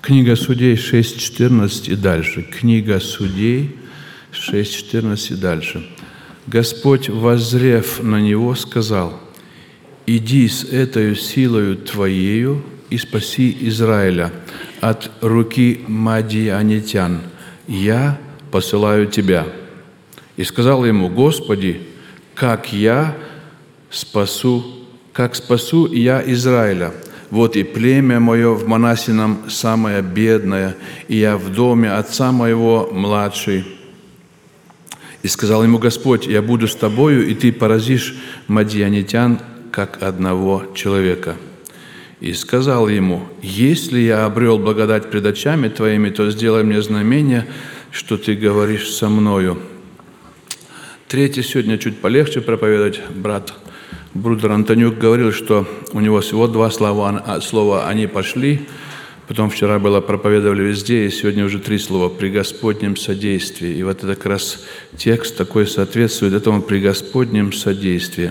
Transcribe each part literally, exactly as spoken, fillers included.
Книга Судей шесть четырнадцать и дальше. Книга Судей шесть четырнадцать и дальше. Господь, воззрев на него, сказал: «Иди с этой силою Твоею и спаси Израиля от руки мадианитян. Я посылаю тебя». И сказал ему: «Господи, как я спасу, как спасу я Израиля? Вот и племя мое в Манассином самое бедное, и я в доме отца моего младший». И сказал ему Господь: «Я буду с тобою, и ты поразишь мадианитян, как одного человека». И сказал ему: «Если я обрел благодать пред очами твоими, то сделай мне знамение, что ты говоришь со мною». Третье сегодня чуть полегче проповедовать. Брат Брудер Антонюк говорил, что у него всего два слова, слова «они пошли». Потом вчера было проповедовали везде, и сегодня уже три слова: «при Господнем содействии». И вот это как раз текст такой соответствует этому «при Господнем содействии».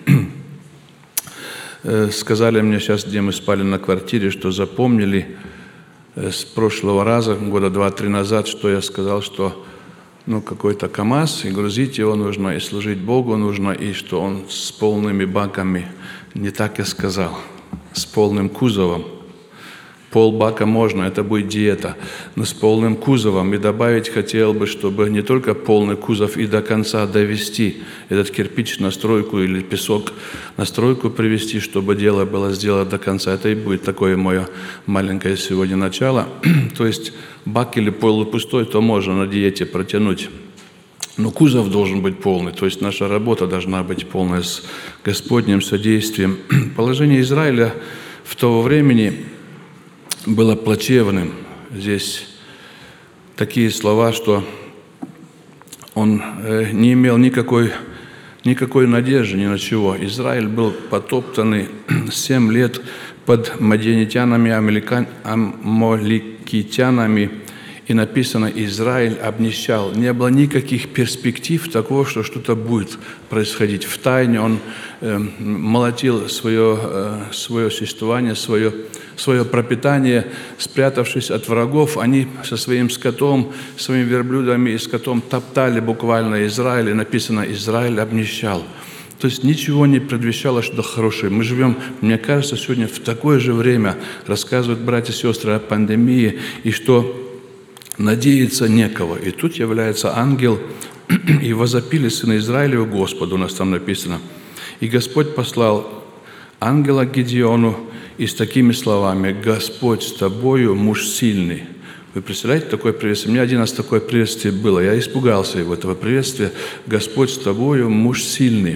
Сказали мне сейчас, где мы спали на квартире, что запомнили с прошлого раза, года два-три назад, что я сказал, что ну, какой-то КАМАЗ, и грузить его нужно, и служить Богу нужно, и что он с полными баками. Не так я сказал, с полным кузовом. Пол бака можно, это будет диета, но с полным кузовом. И добавить хотел бы, чтобы не только полный кузов и до конца довести этот кирпич на стройку или песок на стройку привести, чтобы дело было сделано до конца. Это и будет такое мое маленькое сегодня начало. То есть бак или полупустой, то можно на диете протянуть. Но кузов должен быть полный, то есть наша работа должна быть полная с Господним содействием. Положение Израиля в того времени было плачевным. Здесь такие слова, что он не имел никакой, никакой надежды ни на чего. Израиль был потоптанный семь лет под мадианитянами, амаликитянами, и написано: Израиль обнищал. Не было никаких перспектив такого, что что-то будет происходить. Втайне он э, молотил свое, э, свое существование, свое, свое пропитание, спрятавшись от врагов. Они со своим скотом, своими верблюдами и скотом топтали буквально Израиль, и написано: Израиль обнищал. То есть ничего не предвещало, что хорошее. Мы живем, мне кажется, сегодня в такое же время, рассказывают братья и сестры о пандемии, и что надеяться некого. И тут является ангел, и возопили сыны Израилева Господу, у нас там написано. И Господь послал ангела к Гедеону и с такими словами: «Господь с тобою, муж сильный». Вы представляете такое приветствие? У меня один раз такое приветствие было. Я испугался его, этого приветствия. «Господь с тобою, муж сильный».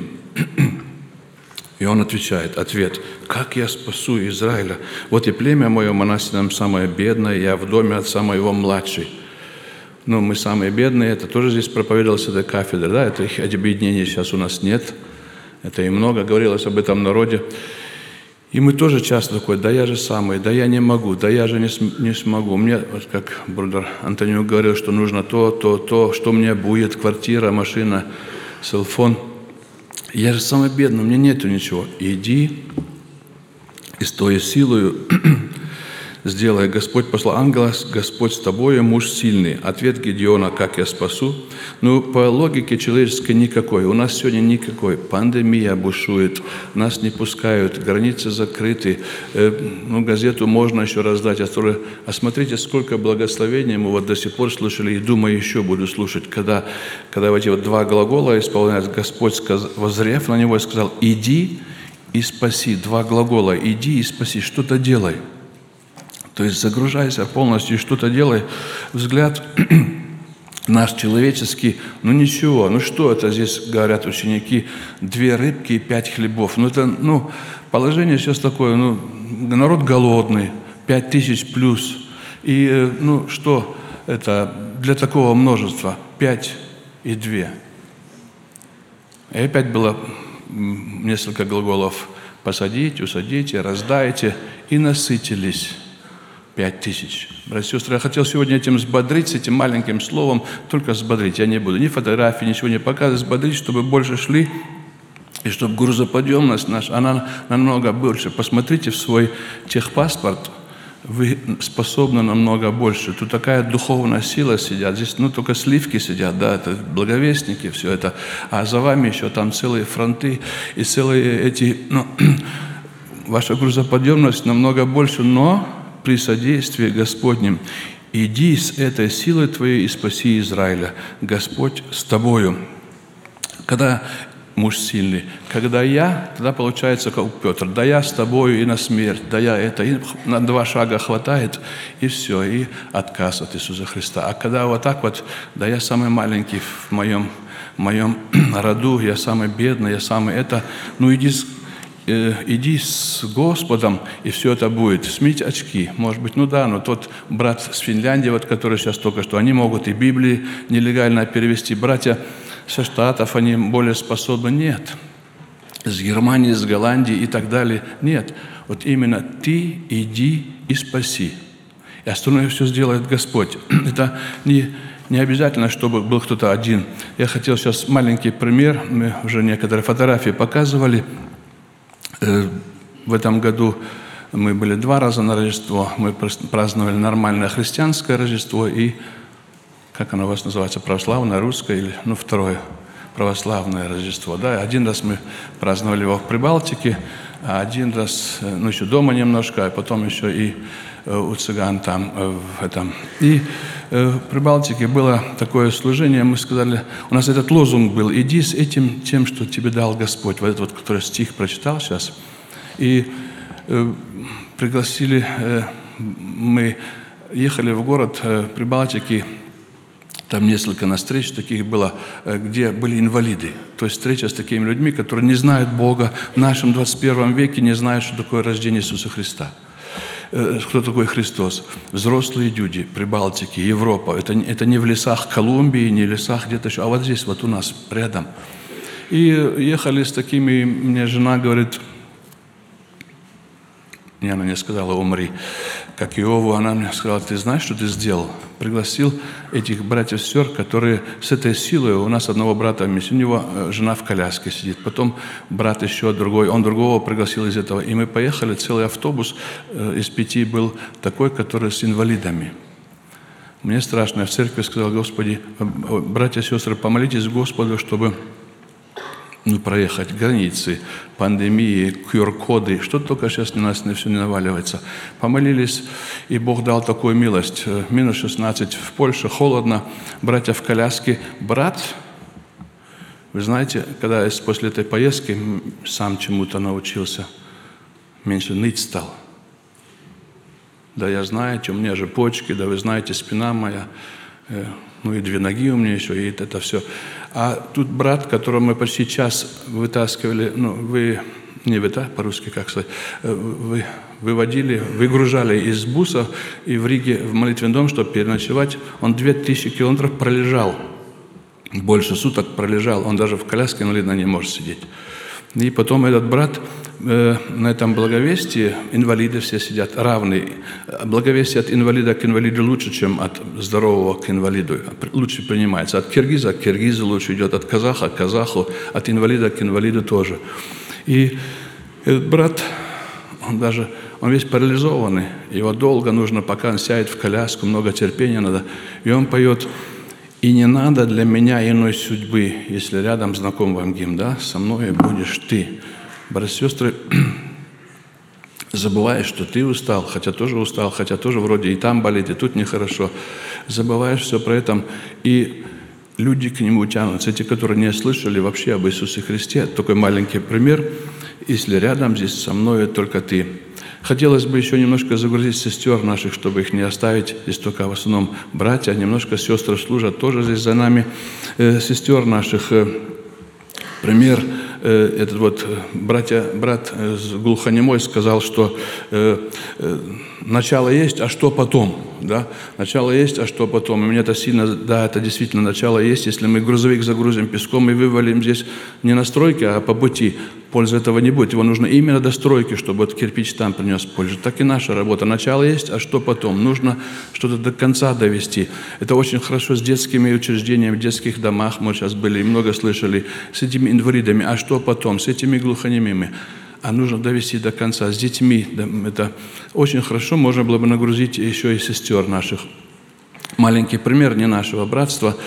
И он отвечает, ответ: «Как я спасу Израиля? Вот и племя мое в Манассином самое бедное, я в доме отца моего младший». Ну, мы самые бедные, это тоже здесь проповедовалось с этой кафедры, да, это их объединения сейчас у нас нет. Это и много говорилось об этом народе. И мы тоже часто такой: да я же самый, да я не могу, да я же не, см- не смогу. Мне, вот как брудер Антонио говорил, что нужно то, то, то, что мне будет, квартира, машина, селфон. Я же самый бедный, у меня нету ничего. Иди и с той силою сделай. Господь послал ангела: Господь с тобою, муж сильный. Ответ Гедеона: как я спасу? Ну, по логике человеческой никакой. У нас сегодня никакой. Пандемия бушует, нас не пускают, границы закрыты. Э, ну, газету можно еще раздать. А, а смотрите, сколько благословений мы вот до сих пор слушали, и думаю, еще буду слушать. Когда, когда вот эти вот два глагола исполняют, Господь, сказ, воззрев на него, и сказал: иди и спаси. Два глагола: иди и спаси, что-то делай. То есть загружайся полностью и что-то делай. Взгляд наш человеческий, ну ничего, ну что это здесь, говорят ученики, две рыбки и пять хлебов. Ну это, ну, положение сейчас такое, ну, народ голодный, пять тысяч плюс. И, ну, что это для такого множества? Пять и две. И опять было несколько глаголов: посадите, усадите, раздайте, и насытились. Пять тысяч. Братья и сестры, я хотел сегодня этим взбодрить, с этим маленьким словом, только взбодрить. Я не буду ни фотографии, ничего не показывать, взбодрить, чтобы больше шли, и чтобы грузоподъемность наша, она намного больше. Посмотрите в свой техпаспорт, вы способны намного больше. Тут такая духовная сила сидят. Здесь ну, только сливки сидят, да, это благовестники, все это. А за вами еще там целые фронты и целые эти... Ну, ваша грузоподъемность намного больше, но при содействии Господнем. Иди с этой силой твоей и спаси Израиля. Господь с тобою. Когда муж сильный, когда я, тогда получается, как Петр, да я с тобою и на смерть, да я это, и на два шага хватает, и все, и отказ от Иисуса Христа. А когда вот так вот, да я самый маленький в моем, в моем роду, я самый бедный, я самый это, ну иди с иди с Господом, и все это будет. Сменить очки. Может быть, ну да, но тот брат с Финляндии, вот, который сейчас только что, они могут и Библии нелегально перевести. Братья со Штатов, они более способны. Нет. С Германии, с Голландии и так далее. Нет. Вот именно ты иди и спаси. И остальное все сделает Господь. Это не, не обязательно, чтобы был кто-то один. Я хотел сейчас маленький пример. Мы уже некоторые фотографии показывали. В этом году мы были два раза на Рождество. Мы праздновали нормальное христианское Рождество и, как оно у вас называется, православное, русское, или, ну, второе, православное Рождество. Да, один раз мы праздновали его в Прибалтике, а один раз, ну, еще дома немножко, а потом еще и у цыган там, в этом. И в Прибалтике было такое служение, мы сказали, у нас этот лозунг был: иди с этим тем, что тебе дал Господь. Вот этот вот, который стих прочитал сейчас. И э, пригласили, э, мы ехали в город э, Прибалтики, там несколько на встреч таких было, э, где были инвалиды. То есть встреча с такими людьми, которые не знают Бога, в нашем двадцать первом веке не знают, что такое рождение Иисуса Христа. Кто такой Христос? Взрослые люди, Прибалтики, Европа. Это, это не в лесах Колумбии, не в лесах где-то еще, а вот здесь, вот у нас, рядом. И ехали с такими, мне жена говорит, мне она не сказала умри, как Иову, она мне сказала: ты знаешь, что ты сделал? Пригласил этих братьев и сестер, которые с этой силой, у нас одного брата, у него жена в коляске сидит, потом брат еще другой, он другого пригласил из этого, и мы поехали, целый автобус из пяти был такой, который с инвалидами. Мне страшно, я в церкви сказал: Господи, братья и сестры, помолитесь Господу, чтобы ну, проехать границы, пандемии, ку ар коды, что только сейчас на нас на все не наваливается. Помолились, и Бог дал такую милость. минус шестнадцать в Польше, холодно, братья в коляске. Брат, вы знаете, когда я после этой поездки сам чему-то научился, меньше ныть стал. Да, я знаете, у меня же почки, да, вы знаете, спина моя, ну и две ноги у меня еще, и это все. А тут брат, которого мы почти час вытаскивали, ну, вы, не вы, да, по-русски как сказать, вы выводили, выгружали из буса и в Риге в молитвенный дом, чтобы переночевать. Он две тысячи километров пролежал, больше суток пролежал, он даже в коляске инвалидной не может сидеть. И потом этот брат э, на этом благовестии, инвалиды все сидят равные. Благовестие от инвалида к инвалиду лучше, чем от здорового к инвалиду. Лучше принимается. От киргиза к киргизу лучше идет, от казаха к казаху, от инвалида к инвалиду тоже. И этот брат, он даже, он весь парализованный. Его долго нужно, пока он сядет в коляску, много терпения надо. И он поет: «И не надо для меня иной судьбы, если рядом знаком вам гимн, да, со мной будешь ты». Братья и сестры, забываешь, что ты устал, хотя тоже устал, хотя тоже вроде и там болит, и тут нехорошо. Забываешь все про это, и люди к нему тянутся. Эти, которые не слышали вообще об Иисусе Христе. Такой маленький пример. Если рядом здесь со мной только ты. Хотелось бы еще немножко загрузить сестер наших, чтобы их не оставить. Здесь только в основном братья, немножко сестры служат тоже здесь за нами. Э, сестер наших. Э, пример, э, этот вот братья, брат э, глухонемой сказал, что э, э, начало есть, а что потом? Да? Начало есть, а что потом? И мне это сильно, да, это действительно начало есть. Если мы грузовик загрузим песком и вывалим здесь не на стройке, а по пути, пользы этого не будет. Его нужно именно до стройки, чтобы этот кирпич там принес пользу. Так и наша работа. Начало есть, а что потом? Нужно что-то до конца довести. Это очень хорошо с детскими учреждениями, в детских домах. Мы сейчас были и много слышали. С этими инвалидами. А что потом? С этими глухонемыми. а нужно довести до конца. С детьми это очень хорошо, можно было бы нагрузить еще и сестер наших. Маленький пример не нашего братства.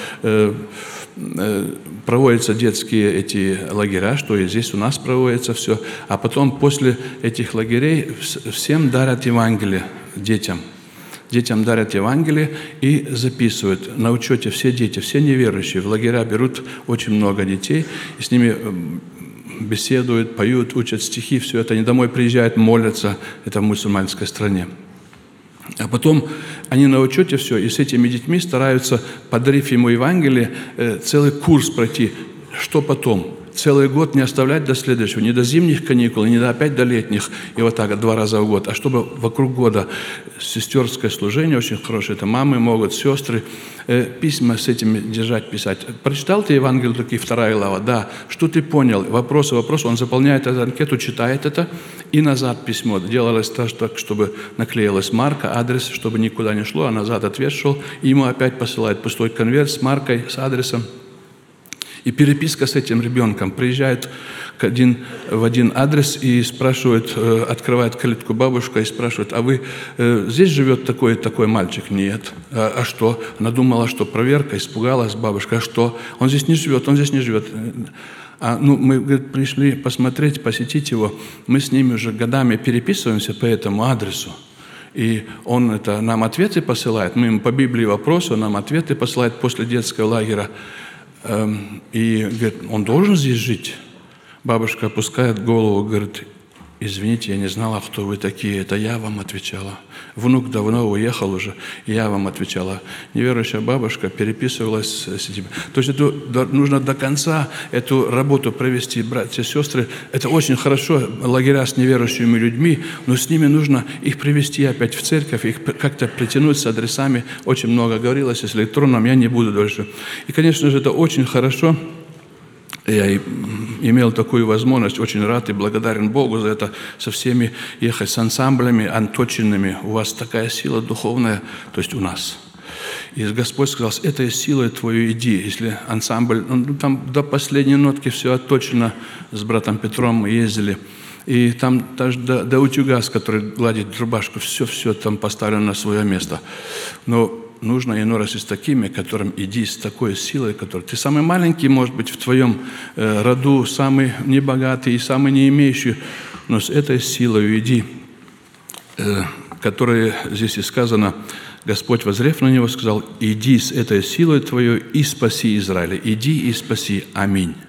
Проводятся детские эти лагеря, что и здесь у нас проводится все. А потом после этих лагерей всем дарят Евангелие, детям. Детям дарят Евангелие и записывают. На учете все дети, все неверующие. В лагеря берут очень много детей, и с ними беседуют, поют, учат стихи. Все это они домой приезжают, молятся. Это в мусульманской стране. А потом они на учете все, и с этими детьми стараются, подарив ему Евангелие, целый курс пройти. Что потом? Целый год не оставлять до следующего, не до зимних каникул, не до опять до летних, и вот так два раза в год, а чтобы вокруг года сестерское служение очень хорошее, это мамы могут, сестры, э, письма с этим держать, писать. Прочитал ты Евангелие, такие вторая глава? Да. Что ты понял? Вопросы, вопросы. Он заполняет эту анкету, читает это, и назад письмо. Делалось так, чтобы наклеилась марка, адрес, чтобы никуда не шло, а назад ответ шел, и ему опять посылают пустой конверт с маркой, с адресом. И переписка с этим ребенком. Приезжает один, в один адрес и спрашивает, открывает калитку бабушка и спрашивает: а вы э, здесь живет такой такой мальчик? Нет. А, а что? Она думала, что проверка, испугалась бабушка. А что? Он здесь не живет, он здесь не живет. А, ну, мы, говорит, пришли посмотреть, посетить его. Мы с ними уже годами переписываемся по этому адресу. И он это, нам ответы посылает. Мы ему по Библии вопросы, он нам ответы посылает после детского лагеря. И говорит, он должен здесь жить? Бабушка опускает голову, говорит: извините, я не знала, кто вы такие. Это я вам отвечала. Внук давно уехал уже, и я вам отвечала. Неверующая бабушка переписывалась с этим. То есть это, нужно до конца эту работу провести, братья и сестры. Это очень хорошо, лагеря с неверующими людьми, но с ними нужно их привести опять в церковь, их как-то притянуть с адресами. Очень много говорилось с электронным, я не буду дальше. И, конечно же, это очень хорошо. Я имел такую возможность, очень рад и благодарен Богу за это, со всеми ехать с ансамблями анточенными. У вас такая сила духовная, то есть у нас. И Господь сказал: с этой силой твою иди. Если ансамбль, ну, там до последней нотки все отточено, с братом Петром мы ездили. И там даже до, до утюга, с которой гладит рубашку, все-все там поставлено на свое место. Но нужно иной раз и с такими, которым иди с такой силой, которой ты самый маленький, может быть, в твоем э, роду, самый небогатый и самый не имеющий, но с этой силой иди, э, которая здесь и сказано, Господь, воззрев на него, сказал: иди с этой силой твоей и спаси Израиля. Иди и спаси. Аминь.